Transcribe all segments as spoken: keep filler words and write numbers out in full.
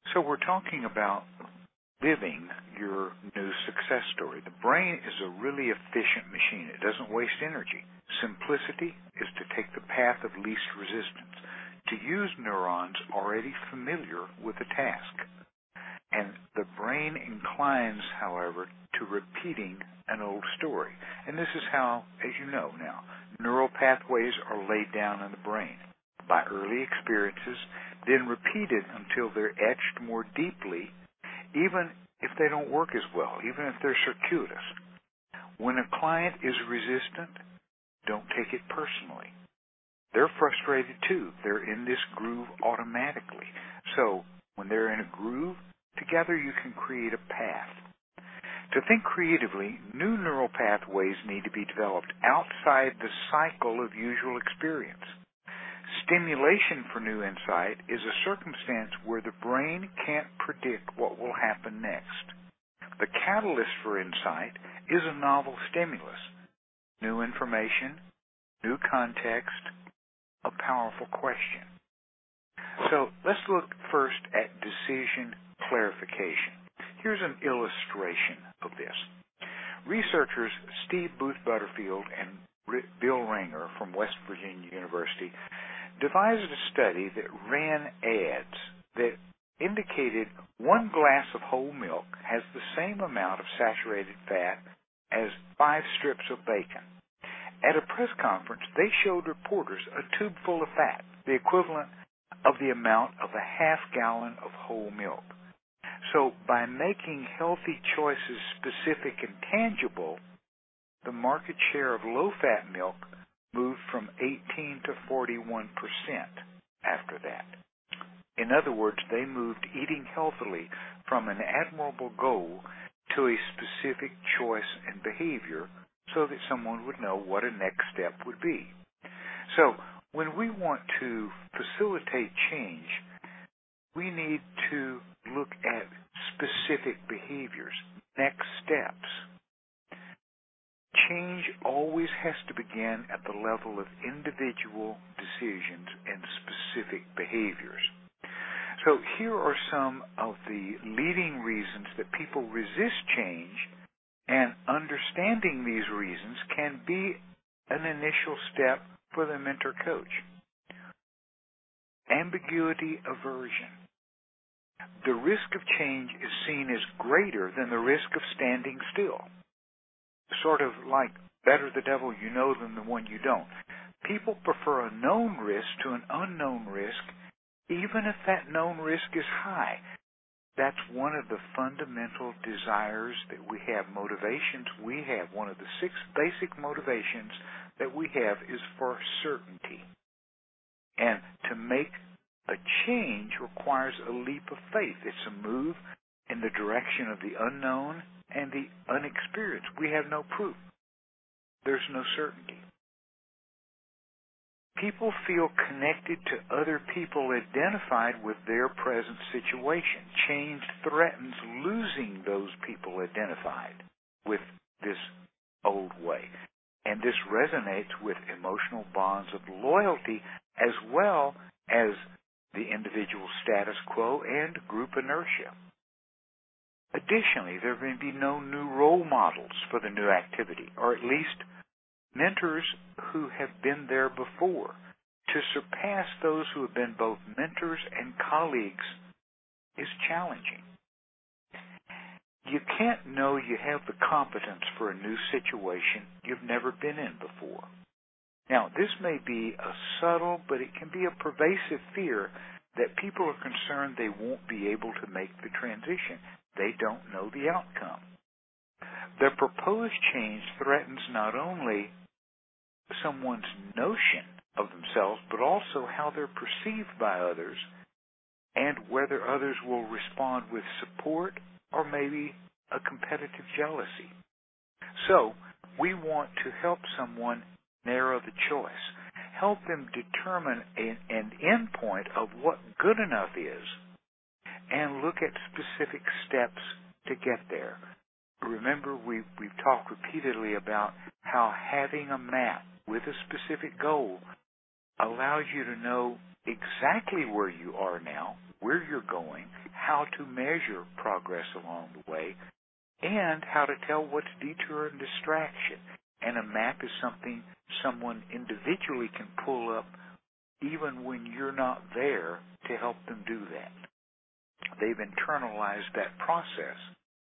So we're talking about living your new success story. The brain is a really efficient machine. It doesn't waste energy. Simplicity is to take the path of least resistance, to use neurons already familiar with the task. And the brain inclines, however, to repeating an old story. And this is how, as you know now, neural pathways are laid down in the brain by early experiences, then repeated until they're etched more deeply, even if they don't work as well, even if they're circuitous. When a client is resistant, don't take it personally. They're frustrated too. They're in this groove automatically. So when they're in a groove, together you can create a path. To think creatively, new neural pathways need to be developed outside the cycle of usual experience. Stimulation for new insight is a circumstance where the brain can't predict what will happen next. The catalyst for insight is a novel stimulus, new information, new context, a powerful question. So let's look first at decision clarification. Here's an illustration of this. Researchers Steve Booth Butterfield and Bill Ranger from West Virginia University devised a study that ran ads that indicated one glass of whole milk has the same amount of saturated fat as five strips of bacon. At a press conference, they showed reporters a tube full of fat, the equivalent of the amount of a half gallon of whole milk. So by making healthy choices specific and tangible, the market share of low-fat milk moved from eighteen to forty-one percent after that. In other words, they moved eating healthily from an admirable goal to a specific choice and behavior so that someone would know what a next step would be. So when we want to facilitate change, we need to look at specific behaviors, next steps. Change always has to begin at the level of individual decisions and specific behaviors. So here are some of the leading reasons that people resist change, and understanding these reasons can be an initial step for the mentor coach. Ambiguity aversion. The risk of change is seen as greater than the risk of standing still. Sort of like better the devil you know than the one you don't. People prefer a known risk to an unknown risk, even if that known risk is high. That's one of the fundamental desires that we have, motivations we have. One of the six basic motivations that we have is for certainty. And to make a change requires a leap of faith. It's a move in the direction of the unknown and the unexperienced. We have no proof. There's no certainty. People feel connected to other people identified with their present situation. Change threatens losing those people identified with this old way. And this resonates with emotional bonds of loyalty as well as the individual status quo and group inertia. Additionally, there may be no new role models for the new activity, or at least mentors who have been there before. To surpass those who have been both mentors and colleagues is challenging. You can't know you have the competence for a new situation you've never been in before. Now, this may be a subtle, but it can be a pervasive fear that people are concerned they won't be able to make the transition. They don't know the outcome. The proposed change threatens not only someone's notion of themselves, but also how they're perceived by others and whether others will respond with support or maybe a competitive jealousy. So, we want to help someone narrow the choice, help them determine an, an endpoint of what good enough is, and look at specific steps to get there. Remember, we, we've talked repeatedly about how having a map with a specific goal allows you to know exactly where you are now, where you're going, how to measure progress along the way, and how to tell what's detour and distraction. And a map is something someone individually can pull up even when you're not there to help them do that. They've internalized that process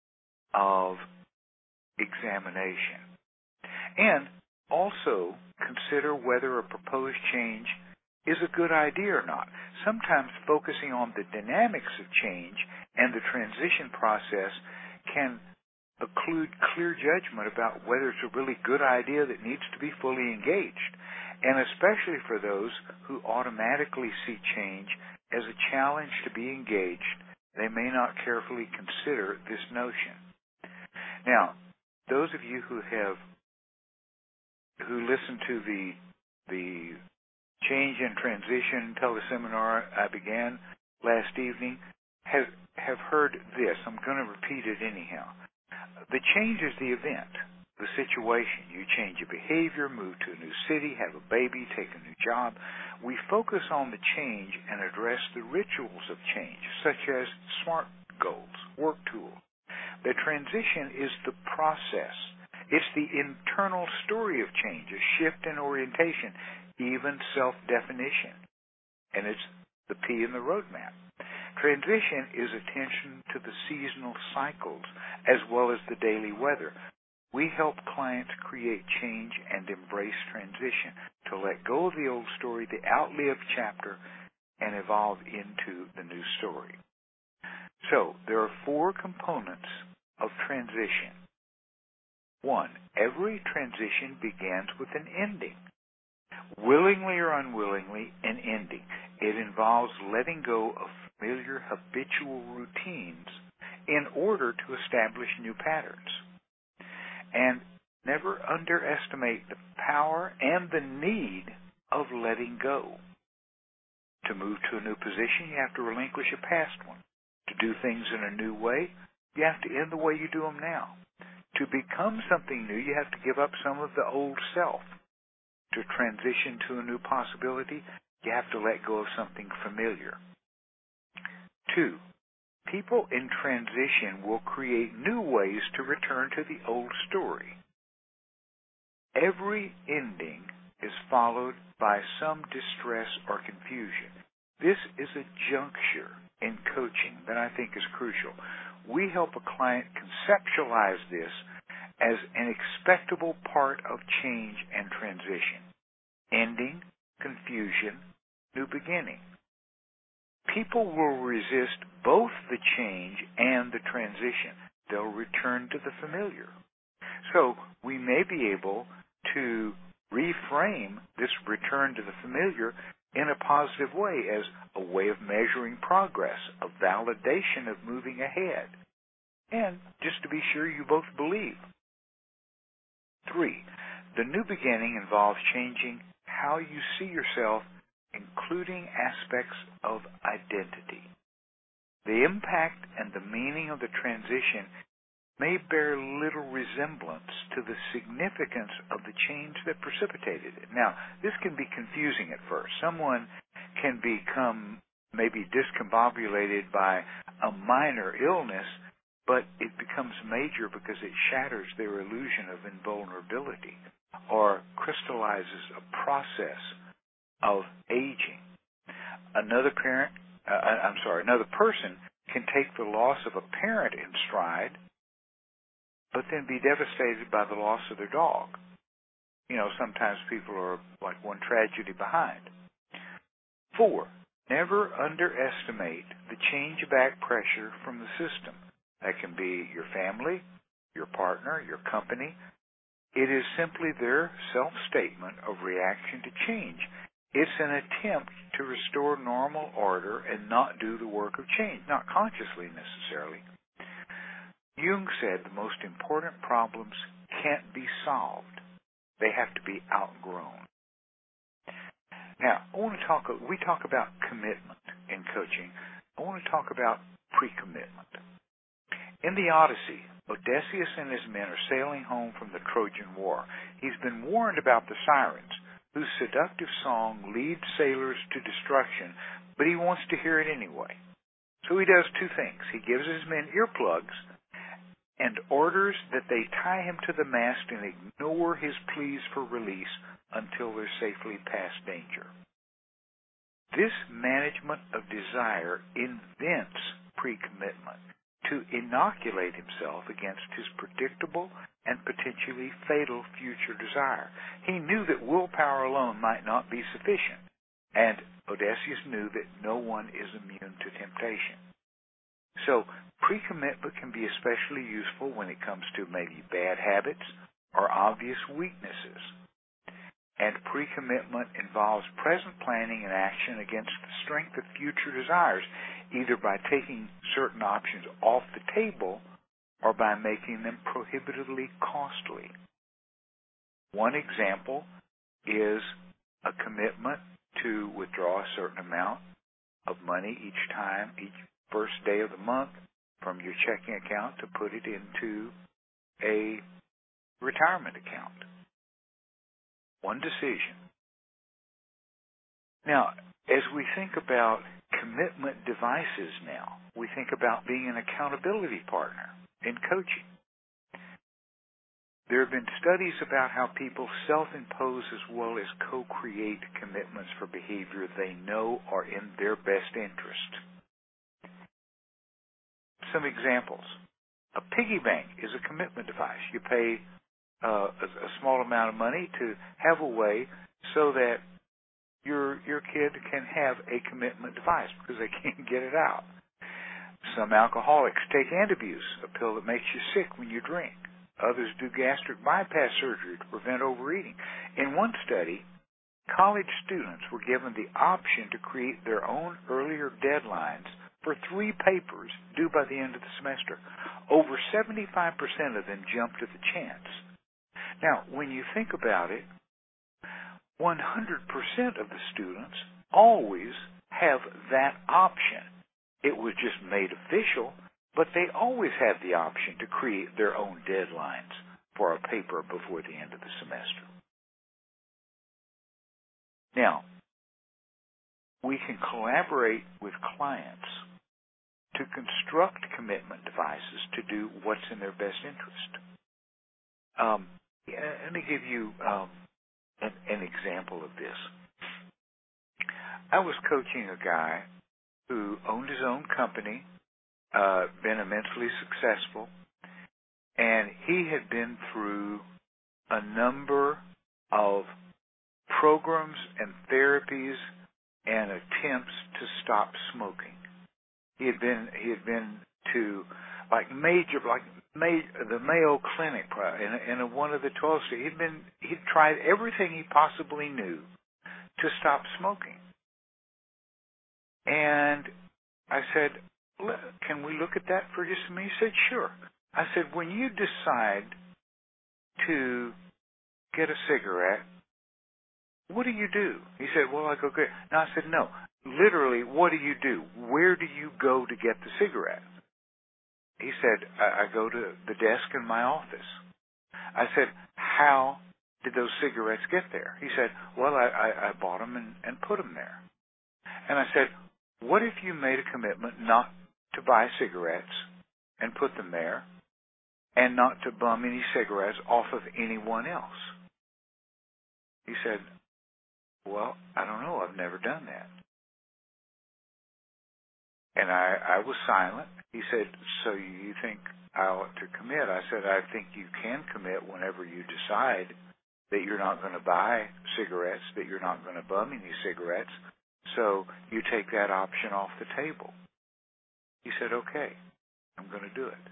of examination. And also consider whether a proposed change is a good idea or not. Sometimes focusing on the dynamics of change and the transition process can occlude clear judgment about whether it's a really good idea that needs to be fully engaged, and especially for those who automatically see change as a challenge to be engaged, they may not carefully consider this notion. Now, those of you who have who listened to the the Change and Transition teleseminar I began last evening have have heard this. I'm going to repeat it anyhow. The change is the event, the situation. You change your behavior, move to a new city, have a baby, take a new job. We focus on the change and address the rituals of change, such as SMART goals, work tools. The transition is the process. It's the internal story of change, a shift in orientation, even self-definition. And it's the P in the roadmap. Transition is attention to the seasonal cycles as well as the daily weather. We help clients create change and embrace transition, to let go of the old story, the outlived chapter, and evolve into the new story. So, there are four components of transition. One, every transition begins with an ending. Willingly or unwillingly, an ending. It involves letting go of familiar habitual routines in order to establish new patterns. And never underestimate the power and the need of letting go. To move to a new position, you have to relinquish a past one. To do things in a new way, you have to end the way you do them now. To become something new, you have to give up some of the old self. To transition to a new possibility, you have to let go of something familiar. Two, people in transition will create new ways to return to the old story. Every ending is followed by some distress or confusion. This is a juncture in coaching that I think is crucial. We help a client conceptualize this as an expectable part of change and transition. Ending, confusion, new beginning. People will resist both the change and the transition. They'll return to the familiar. So we may be able to reframe this return to the familiar in a positive way, as a way of measuring progress, a validation of moving ahead, and just to be sure you both believe. Three, the new beginning involves changing how you see yourself, including aspects of identity. The impact and the meaning of the transition may bear little resemblance to the significance of the change that precipitated it. Now, this can be confusing at first. Someone can become maybe discombobulated by a minor illness, but it becomes major because it shatters their illusion of invulnerability or crystallizes a process of aging. Another parent, uh, I'm sorry, another person can take the loss of a parent in stride, but then be devastated by the loss of their dog. You know, sometimes people are like one tragedy behind. Four, never underestimate the change back pressure from the system. That can be your family, your partner, your company. It is simply their self-statement of reaction to change. It's an attempt to restore normal order and not do the work of change, not consciously necessarily. Jung said the most important problems can't be solved. They have to be outgrown. Now, I want to talk, we talk about commitment in coaching. I want to talk about pre-commitment. In the Odyssey, Odysseus and his men are sailing home from the Trojan War. He's been warned about the sirens, whose seductive song leads sailors to destruction, but he wants to hear it anyway. So he does two things. He gives his men earplugs and orders that they tie him to the mast and ignore his pleas for release until they're safely past danger. This management of desire invents pre-commitment to inoculate himself against his predictable and potentially fatal future desire. He knew that willpower alone might not be sufficient, and Odysseus knew that no one is immune to temptation. So, pre-commitment can be especially useful when it comes to maybe bad habits or obvious weaknesses. And pre-commitment involves present planning and action against the strength of future desires, either by taking certain options off the table or by making them prohibitively costly. One example is a commitment to withdraw a certain amount of money each time, each first day of the month from your checking account to put it into a retirement account. One decision. Now, as we think about commitment devices now, we think about being an accountability partner in coaching. There have been studies about how people self-impose as well as co-create commitments for behavior they know are in their best interest. Some examples. A piggy bank is a commitment device. You pay uh, a, a small amount of money to have a way so that your your kid can have a commitment device because they can't get it out. Some alcoholics take Antabuse, a pill that makes you sick when you drink. Others do gastric bypass surgery to prevent overeating. In one study, college students were given the option to create their own earlier deadlines for three papers due by the end of the semester. Over seventy-five percent of them jumped at the chance. Now, when you think about it, one hundred percent of the students always have that option. It was just made official, but they always have the option to create their own deadlines for a paper before the end of the semester. Now, we can collaborate with clients to construct commitment devices to do what's in their best interest. Um, let me give you um, an, an example of this. I was coaching a guy who owned his own company, uh, been immensely successful, and he had been through a number of programs and therapies and attempts to stop smoking. He had been he had been to like major like major, the Mayo Clinic in, in one of the twelve states. He'd been he'd tried everything he possibly knew to stop smoking. And I said, "Can we look at that for just a minute?" He said, "Sure." I said, "When you decide to get a cigarette, what do you do?" He said, "Well, I go get." No, I said, "No. Literally, what do you do? Where do you go to get the cigarette?" He said, I, I go to the desk in my office. I said, "How did those cigarettes get there?" He said, "Well, I, I, I bought them and, and put them there." And I said, "What if you made a commitment not to buy cigarettes and put them there and not to bum any cigarettes off of anyone else?" He said, "Well, I don't know. I've never done that." And I, I was silent. He said, "So you think I ought to commit?" I said, "I think you can commit whenever you decide that you're not going to buy cigarettes, that you're not going to bum any cigarettes. So you take that option off the table." He said, "Okay, I'm going to do it."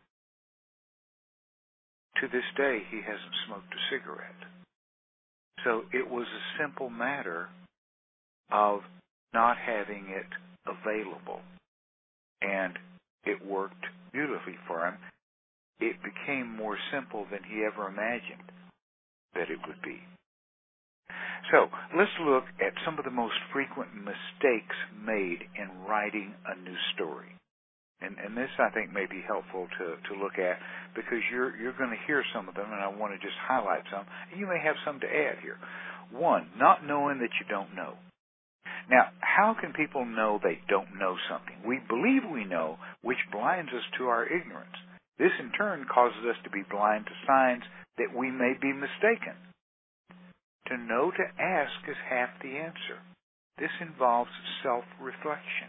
To this day, he hasn't smoked a cigarette. So it was a simple matter of not having it available. And it worked beautifully for him. It became more simple than he ever imagined that it would be. So let's look at some of the most frequent mistakes made in writing a new story. And, and this, I think, may be helpful to, to look at because you're, you're going to hear some of them, and I want to just highlight some. And you may have some to add here. One, not knowing that you don't know. Now, how can people know they don't know something? We believe we know, which blinds us to our ignorance. This, in turn, causes us to be blind to signs that we may be mistaken. To know to ask is half the answer. This involves self-reflection.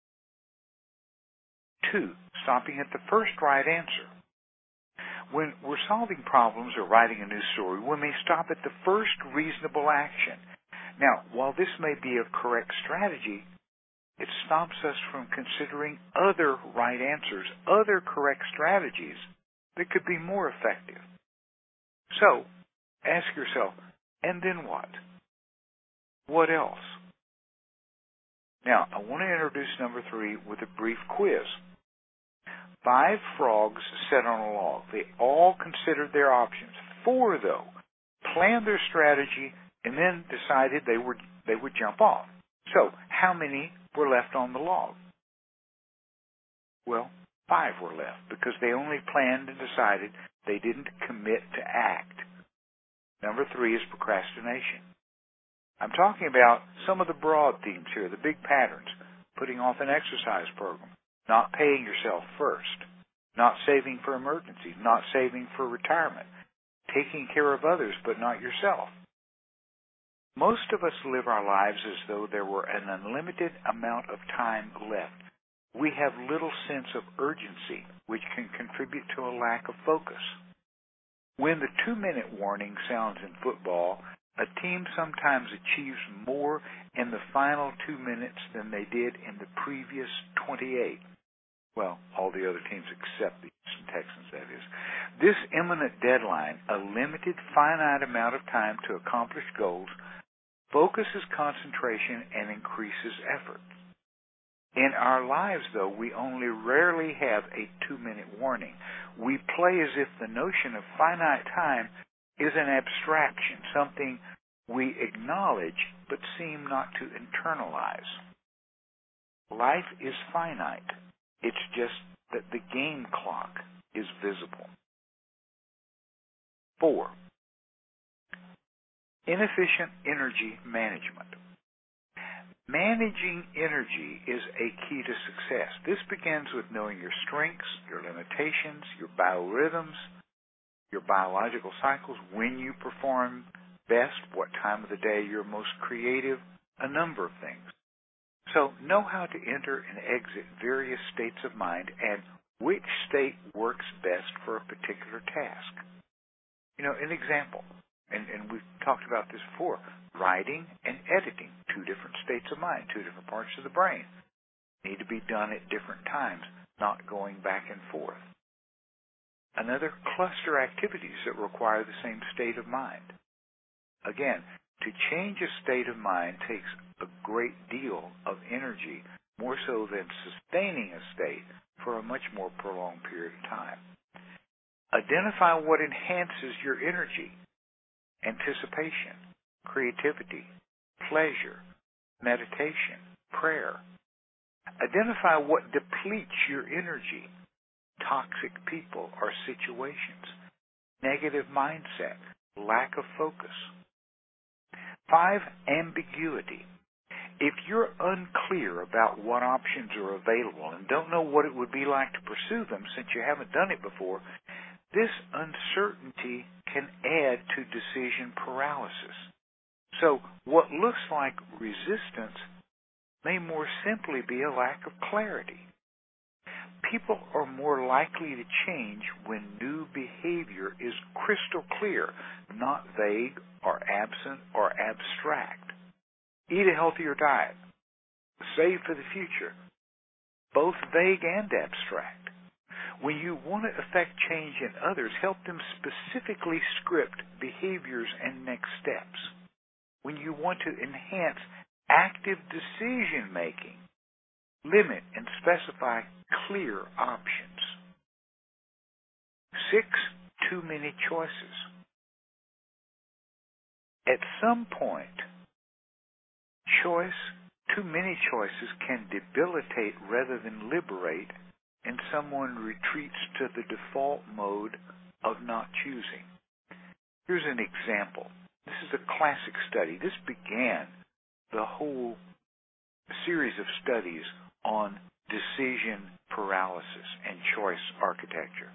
Two, stopping at the first right answer. When we're solving problems or writing a new story, we may stop at the first reasonable action. Now, while this may be a correct strategy, it stops us from considering other right answers, other correct strategies that could be more effective. So, ask yourself, and then what? What else? Now, I want to introduce number three with a brief quiz. Five frogs sat on a log. They all considered their options. Four, though, planned their strategy and then decided they would they would jump off. So, how many were left on the log? Well, five were left because they only planned and decided. They didn't commit to act. Number three is procrastination. I'm talking about some of the broad themes here, the big patterns: putting off an exercise program, not paying yourself first, not saving for emergencies, not saving for retirement, taking care of others but not yourself. Most of us live our lives as though there were an unlimited amount of time left. We have little sense of urgency, which can contribute to a lack of focus. When the two-minute warning sounds in football, a team sometimes achieves more in the final two minutes than they did in the previous twenty-eight. Well, all the other teams except the Houston Texans, that is. This imminent deadline, a limited, finite amount of time to accomplish goals, focuses concentration and increases effort. In our lives, though, we only rarely have a two-minute warning. We play as if the notion of finite time is an abstraction, something we acknowledge but seem not to internalize. Life is finite. It's just that the game clock is visible. Four, inefficient energy management. Managing energy is a key to success. This begins with knowing your strengths, your limitations, your biorhythms, your biological cycles, when you perform best, what time of the day you're most creative, a number of things. So know how to enter and exit various states of mind and which state works best for a particular task. You know, an example, and, and we've talked about this before, writing and editing, two different states of mind, two different parts of the brain, need to be done at different times, not going back and forth. Another, cluster activities that require the same state of mind. Again, to change a state of mind takes a great deal of energy, more so than sustaining a state for a much more prolonged period of time. Identify what enhances your energy: anticipation, creativity, pleasure, meditation, prayer. Identify what depletes your energy: toxic people or situations, negative mindset, lack of focus. Five, ambiguity. If you're unclear about what options are available and don't know what it would be like to pursue them since you haven't done it before, this uncertainty can add to decision paralysis. So what looks like resistance may more simply be a lack of clarity. People are more likely to change when new behavior is crystal clear, not vague or absent or abstract. Eat a healthier diet. Save for the future. Both vague and abstract. When you want to affect change in others, help them specifically script behaviors and next steps. When you want to enhance active decision making, limit and specify clear options. Six, too many choices. At some point, choice, too many choices can debilitate rather than liberate, and someone retreats to the default mode of not choosing. Here's an example. This is a classic study. This began the whole series of studies on decision paralysis and choice architecture.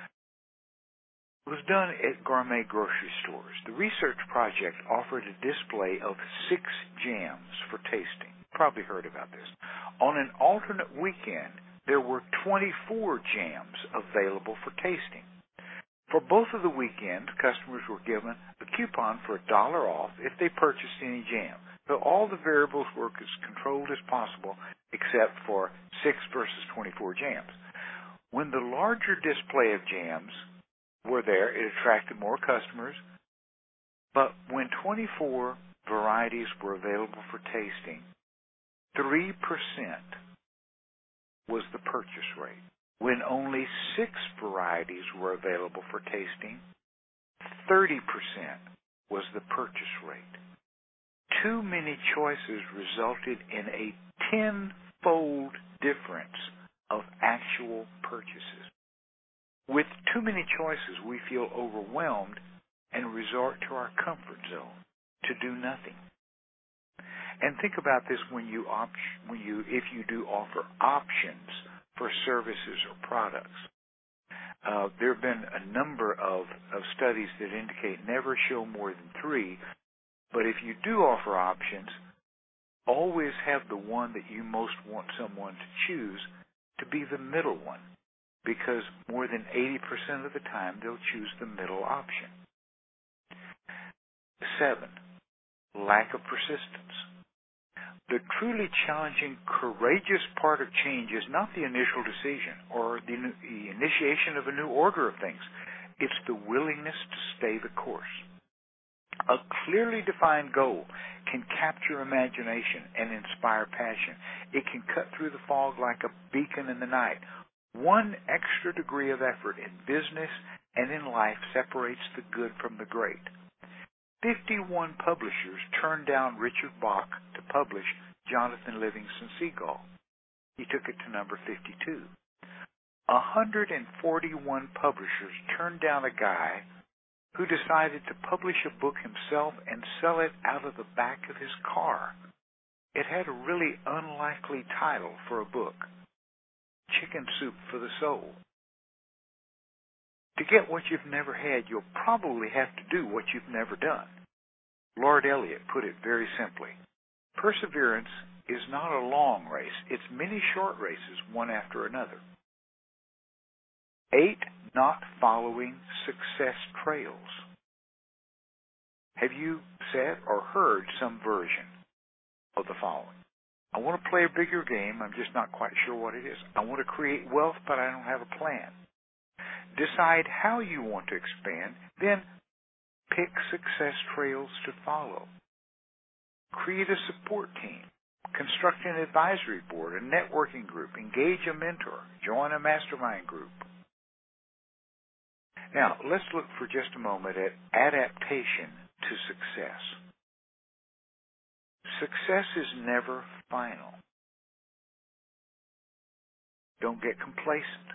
It was done at gourmet grocery stores. The research project offered a display of six jams for tasting. Probably heard about this. On an alternate weekend, there were twenty-four jams available for tasting. For both of the weekends, customers were given a coupon for a dollar off if they purchased any jam. So all the variables were as controlled as possible except for six versus twenty-four jams. When the larger display of jams were there, it attracted more customers. But when twenty-four varieties were available for tasting, three percent was the purchase rate. When only six varieties were available for tasting, thirty percent was the purchase rate. Too many choices resulted in a tenfold difference of actual purchases. With too many choices, we feel overwhelmed and resort to our comfort zone to do nothing. And think about this when you opt, when you if you do offer options for services or products. Uh, there have been a number of, of studies that indicate never show more than three, but if you do offer options, always have the one that you most want someone to choose to be the middle one, because more than eighty percent of the time they'll choose the middle option. Seven, lack of persistence. The truly challenging, courageous part of change is not the initial decision or the, the initiation of a new order of things. It's the willingness to stay the course. A clearly defined goal can capture imagination and inspire passion. It can cut through the fog like a beacon in the night. One extra degree of effort in business and in life separates the good from the great. fifty-one publishers turned down Richard Bach to publish Jonathan Livingston Seagull. He took it to number fifty-two. one hundred forty-one publishers turned down a guy who decided to publish a book himself and sell it out of the back of his car. It had a really unlikely title for a book, Chicken Soup for the Soul. To get what you've never had, you'll probably have to do what you've never done. Lord Eliot put it very simply. Perseverance is not a long race. It's many short races, one after another. Eight, not following success trails. Have you said or heard some version of the following? I want to play a bigger game. I'm just not quite sure what it is. I want to create wealth, but I don't have a plan. Decide how you want to expand, then pick success trails to follow. Create a support team. Construct an advisory board, a networking group. Engage a mentor. Join a mastermind group. Now, let's look for just a moment at adaptation to success. Success is never final. Don't get complacent.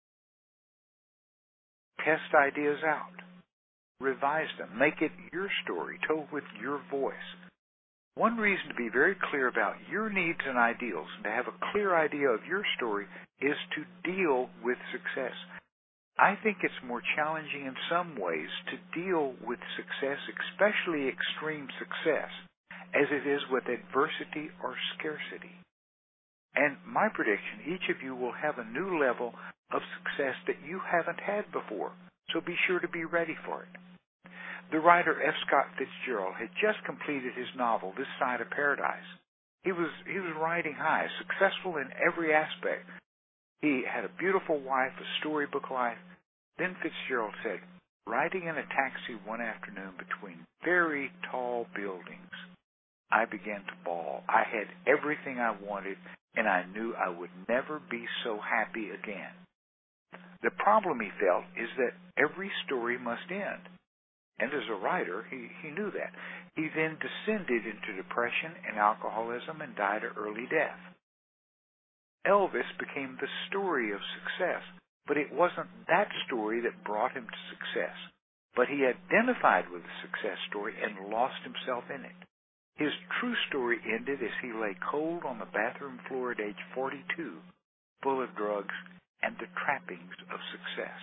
Test ideas out. Revise them. Make it your story, told with your voice. One reason to be very clear about your needs and ideals and to have a clear idea of your story is to deal with success. I think it's more challenging in some ways to deal with success, especially extreme success, as it is with adversity or scarcity. And my prediction, each of you will have a new level of success that you haven't had before, so be sure to be ready for it. The writer F. Scott Fitzgerald had just completed his novel, This Side of Paradise. He was he was riding high, successful in every aspect. He had a beautiful wife, a storybook life. Then Fitzgerald said, riding in a taxi one afternoon between very tall buildings, I began to bawl. I had everything I wanted, and I knew I would never be so happy again. The problem, he felt, is that every story must end. And as a writer, he, he knew that. He then descended into depression and alcoholism and died an early death. Elvis became the story of success, but it wasn't that story that brought him to success. But he identified with the success story and lost himself in it. His true story ended as he lay cold on the bathroom floor at age forty-two, full of drugs and the trappings of success.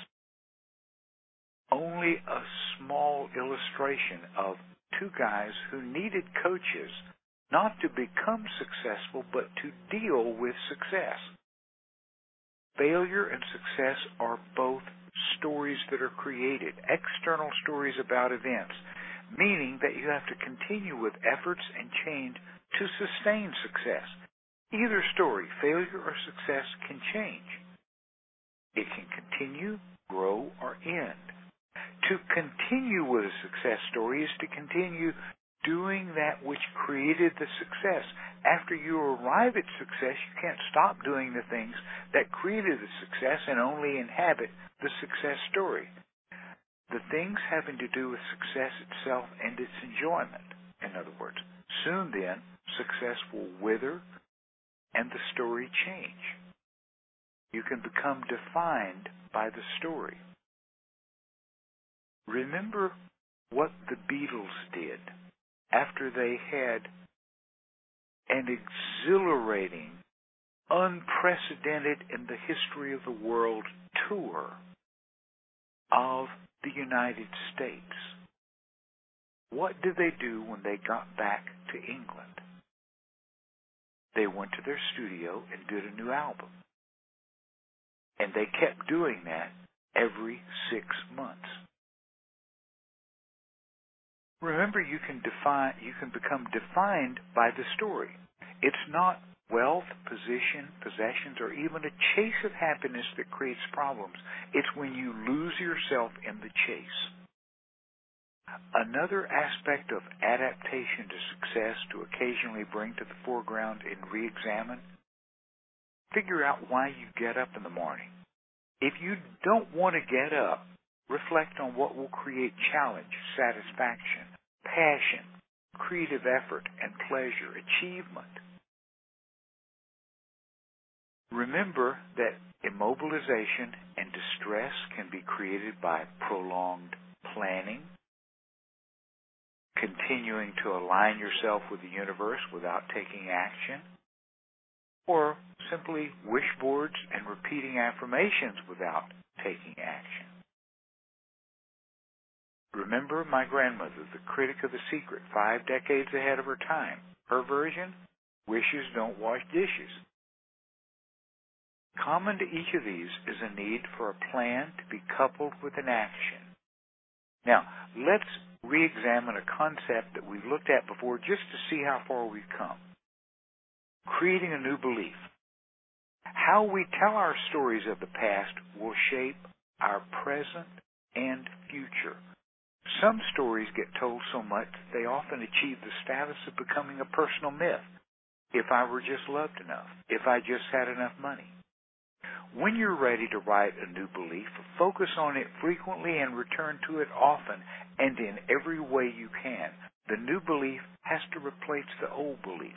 Only a small illustration of two guys who needed coaches not to become successful, but to deal with success. Failure and success are both stories that are created, external stories about events, meaning that you have to continue with efforts and change to sustain success. Either story, failure or success, can change. It can continue, grow, or end. To continue with a success story is to continue doing that which created the success. After you arrive at success, you can't stop doing the things that created the success and only inhabit the success story. The things having to do with success itself and its enjoyment. In other words, soon then, success will wither and the story change. You can become defined by the story. Remember what the Beatles did after they had an exhilarating, unprecedented in the history of the world tour of the United States. What did they do when they got back to England? They went to their studio and did a new album. And they kept doing that every six months. Remember, you can define, you can become defined by the story. It's not wealth, position, possessions, or even a chase of happiness that creates problems. It's when you lose yourself in the chase. Another aspect of adaptation to success to occasionally bring to the foreground and re-examine, figure out why you get up in the morning. If you don't want to get up, reflect on what will create challenge, satisfaction, passion, creative effort, and pleasure, achievement. Remember that immobilization and distress can be created by prolonged planning, continuing to align yourself with the universe without taking action, or simply wish boards and repeating affirmations without taking action. Remember my grandmother, the critic of The Secret, five decades ahead of her time. Her version, wishes don't wash dishes. Common to each of these is a need for a plan to be coupled with an action. Now, let's re-examine a concept that we've looked at before just to see how far we've come. Creating a new belief. How we tell our stories of the past will shape our present and future. Some stories get told so much that they often achieve the status of becoming a personal myth. If I were just loved enough. If I just had enough money. When you're ready to write a new belief, focus on it frequently and return to it often and in every way you can. The new belief has to replace the old belief.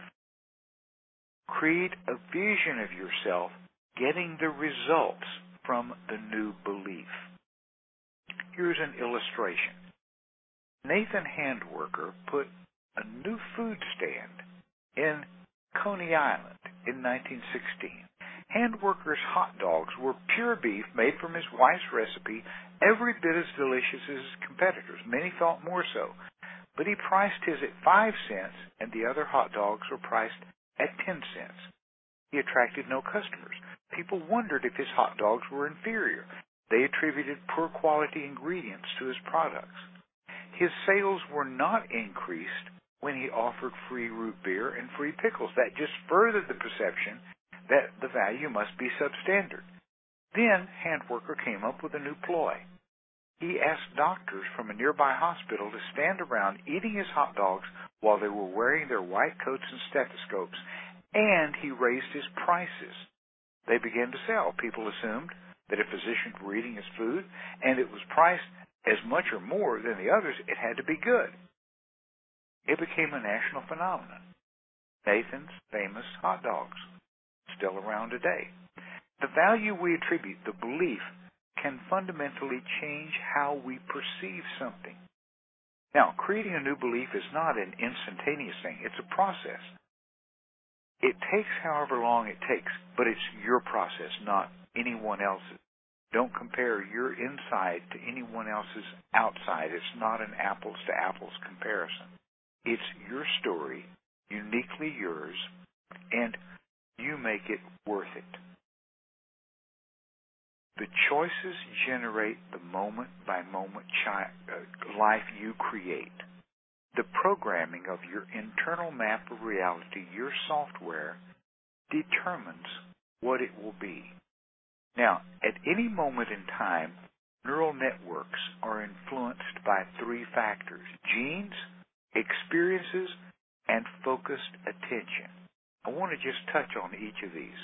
Create a vision of yourself getting the results from the new belief. Here's an illustration. Nathan Handwerker put a new food stand in Coney Island in nineteen sixteen. Handwerker's hot dogs were pure beef made from his wife's recipe, every bit as delicious as his competitors. Many thought more so. But he priced his at five cents, and the other hot dogs were priced at ten cents. He attracted no customers. People wondered if his hot dogs were inferior. They attributed poor quality ingredients to his products. His sales were not increased when he offered free root beer and free pickles. That just furthered the perception that the value must be substandard. Then Handwerker came up with a new ploy. He asked doctors from a nearby hospital to stand around eating his hot dogs while they were wearing their white coats and stethoscopes, and he raised his prices. They began to sell. People assumed that if physicians were eating his food and it was priced as much or more than the others, it had to be good. It became a national phenomenon. Nathan's famous hot dogs, still around today. The value we attribute, the belief, can fundamentally change how we perceive something. Now, creating a new belief is not an instantaneous thing. It's a process. It takes however long it takes, but it's your process, not anyone else's. Don't compare your inside to anyone else's outside. It's not an apples to apples comparison. It's your story, uniquely yours, and you make it worth it. The choices generate the moment-by-moment chi- uh, life you create. The programming of your internal map of reality, your software, determines what it will be. Now, at any moment in time, neural networks are influenced by three factors: genes, experiences, and focused attention. I want to just touch on each of these.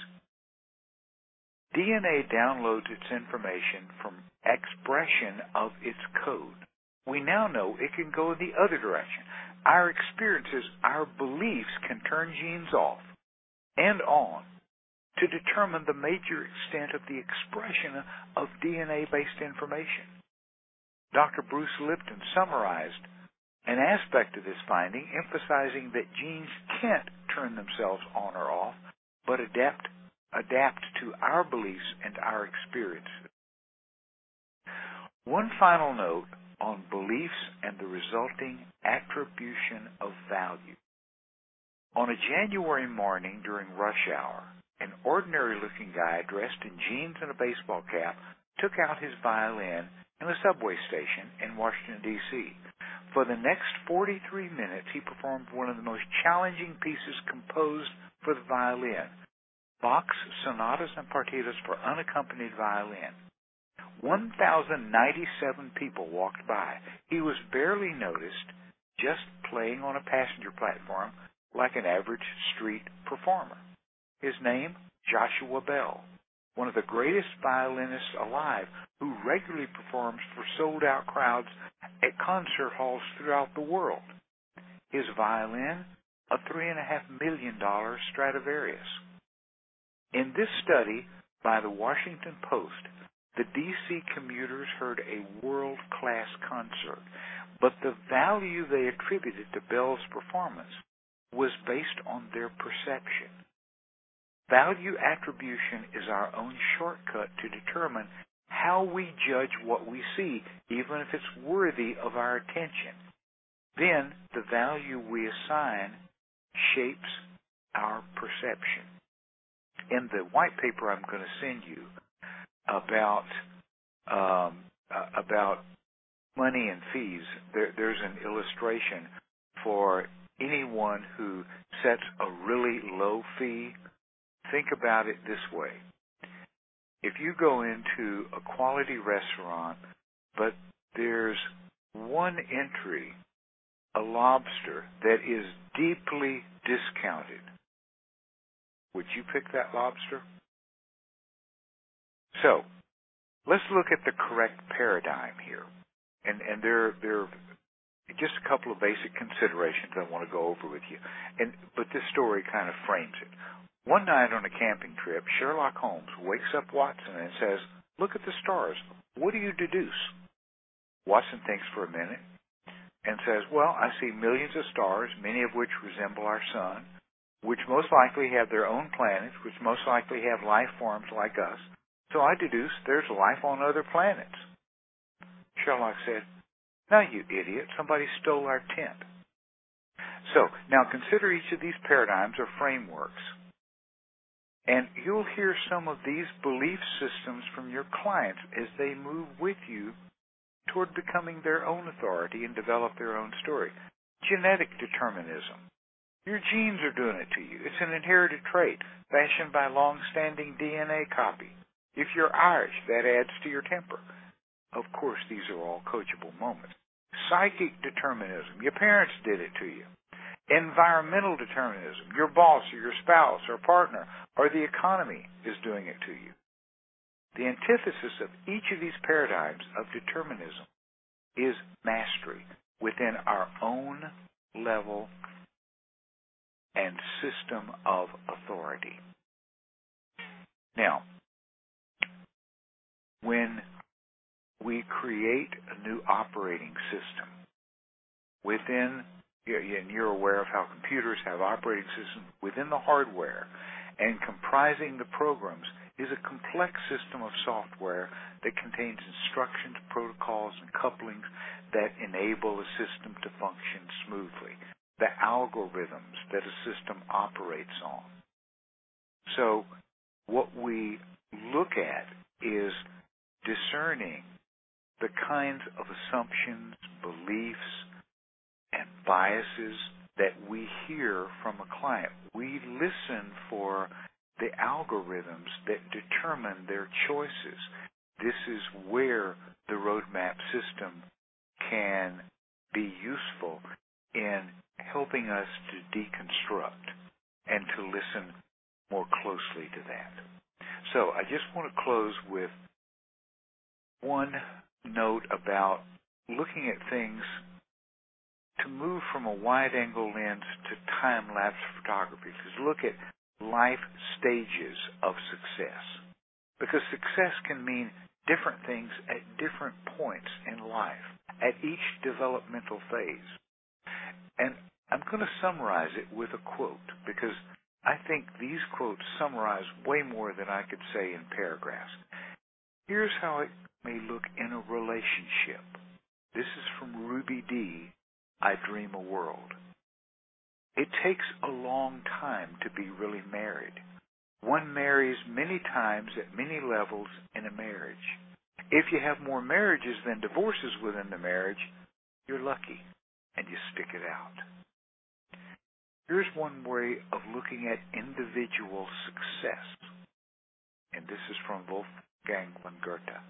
D N A downloads its information from expression of its code. We now know it can go in the other direction. Our experiences, our beliefs can turn genes off and on to determine the major extent of the expression of D N A-based information. Doctor Bruce Lipton summarized an aspect of this finding, emphasizing that genes can't turn themselves on or off, but adapt adapt to our beliefs and our experiences. One final note on beliefs and the resulting attribution of value. On a January morning during rush hour, an ordinary-looking guy dressed in jeans and a baseball cap took out his violin in a subway station in Washington, D C For the next forty-three minutes, he performed one of the most challenging pieces composed for the violin, Bach's Sonatas and Partitas for Unaccompanied Violin. one thousand ninety-seven people walked by. He was barely noticed, just playing on a passenger platform like an average street performer. His name, Joshua Bell, one of the greatest violinists alive, who regularly performs for sold-out crowds at concert halls throughout the world. His violin, a three and a half million dollar Stradivarius. In this study by the Washington Post, the D C commuters heard a world-class concert, but the value they attributed to Bell's performance was based on their perception. Value attribution is our own shortcut to determine how we judge what we see, even if it's worthy of our attention. Then the value we assign shapes our perception. In the white paper I'm going to send you about um, uh, about money and fees, there, there's an illustration for anyone who sets a really low fee. Think about it this way. If you go into a quality restaurant, but there's one entry, a lobster, that is deeply discounted, would you pick that lobster? So, let's look at the correct paradigm here. And, and there, there are just a couple of basic considerations I want to go over with you. And, but this story kind of frames it. One night on a camping trip, Sherlock Holmes wakes up Watson and says, "Look at the stars. What do you deduce?" Watson thinks for a minute and says, "Well, I see millions of stars, many of which resemble our sun, which most likely have their own planets, which most likely have life forms like us. So I deduce there's life on other planets." Sherlock said, "Now, you idiot, somebody stole our tent." So, now consider each of these paradigms or frameworks. And you'll hear some of these belief systems from your clients as they move with you toward becoming their own authority and develop their own story. Genetic determinism. Your genes are doing it to you. It's an inherited trait fashioned by long-standing D N A copy. If you're Irish, that adds to your temper. Of course, these are all coachable moments. Psychic determinism. Your parents did it to you. Environmental determinism. Your boss or your spouse or partner or the economy is doing it to you. The antithesis of each of these paradigms of determinism is mastery within our own level and system of authority. Now, when we create a new operating system, within, and you're aware of how computers have operating systems within the hardware, and comprising the programs is a complex system of software that contains instructions, protocols, and couplings that enable a system to function smoothly, the algorithms that a system operates on. So what we look at is discerning the kinds of assumptions, beliefs, and biases that we hear from a client. We listen for the algorithms that determine their choices. This is where the roadmap system can be useful in helping us to deconstruct and to listen more closely to that. So I just want to close with one note about looking at things to move from a wide-angle lens to time-lapse photography. Because look at life stages of success. Because success can mean different things at different points in life, at each developmental phase. And I'm going to summarize it with a quote, because I think these quotes summarize way more than I could say in paragraphs. Here's how it may look in a relationship. This is from Ruby Dee, I Dream a World. It takes a long time to be really married. One marries many times at many levels in a marriage. If you have more marriages than divorces within the marriage, you're lucky, and you stick it out. Here's one way of looking at individual success, and this is from Wolfgang von Goethe.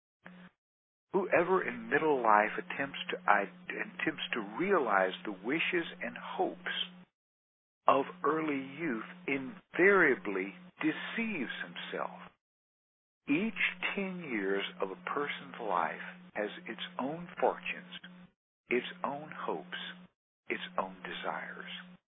Whoever in middle life attempts to I, attempts to realize the wishes and hopes of early youth invariably deceives himself. Each ten years of a person's life has its own fortunes, its own hopes, its own desires.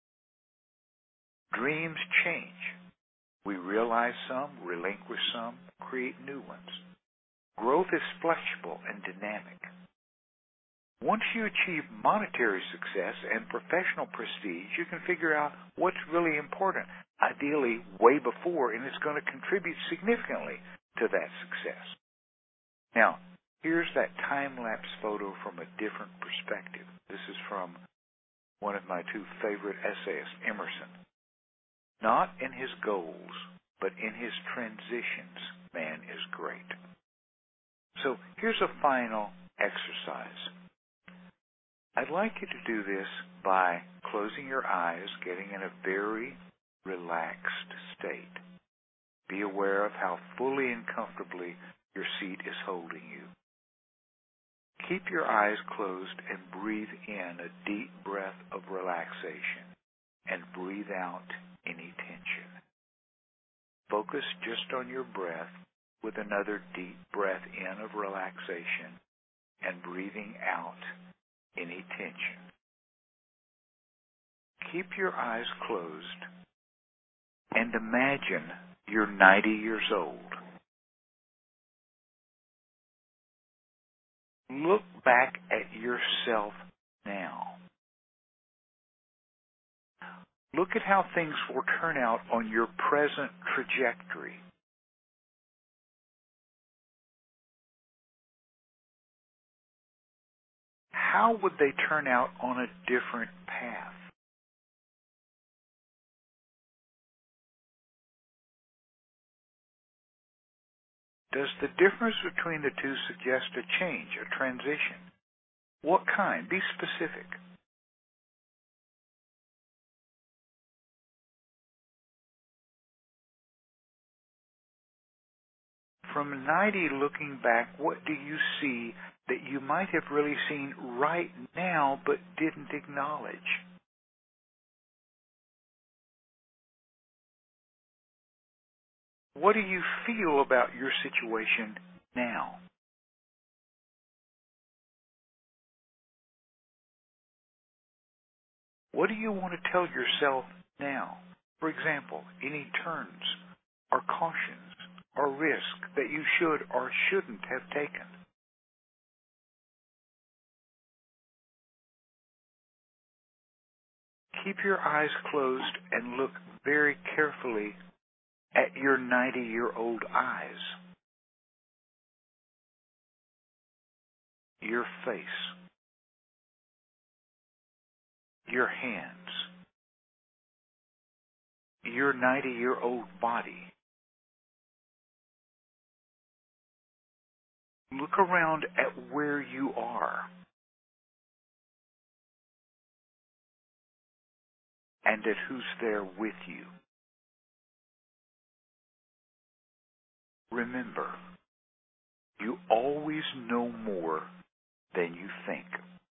Dreams change. We realize some, relinquish some, create new ones. Growth is flexible and dynamic. Once you achieve monetary success and professional prestige, you can figure out what's really important, ideally way before, and it's going to contribute significantly to that success. Now, here's that time-lapse photo from a different perspective. This is from one of my two favorite essayists, Emerson. Not in his goals, but in his transitions, man is great. So here's a final exercise. I'd like you to do this by closing your eyes, getting in a very relaxed state. Be aware of how fully and comfortably your seat is holding you. Keep your eyes closed and breathe in a deep breath of relaxation and breathe out any tension. Focus just on your breath with another deep breath in of relaxation and breathing out any tension. Keep your eyes closed and imagine you're ninety years old. Look back at yourself now. Look at how things will turn out on your present trajectory. How would they turn out on a different path? Does the difference between the two suggest a change, a transition? What kind? Be specific. From ninety looking back, what do you see that you might have really seen right now but didn't acknowledge? What do you feel about your situation now? What do you want to tell yourself now? For example, any turns or cautions or risk that you should or shouldn't have taken. Keep your eyes closed and look very carefully at your ninety-year-old eyes, your face, your hands, your ninety-year-old body. Look around at where you are and at who's there with you. Remember, you always know more than you think.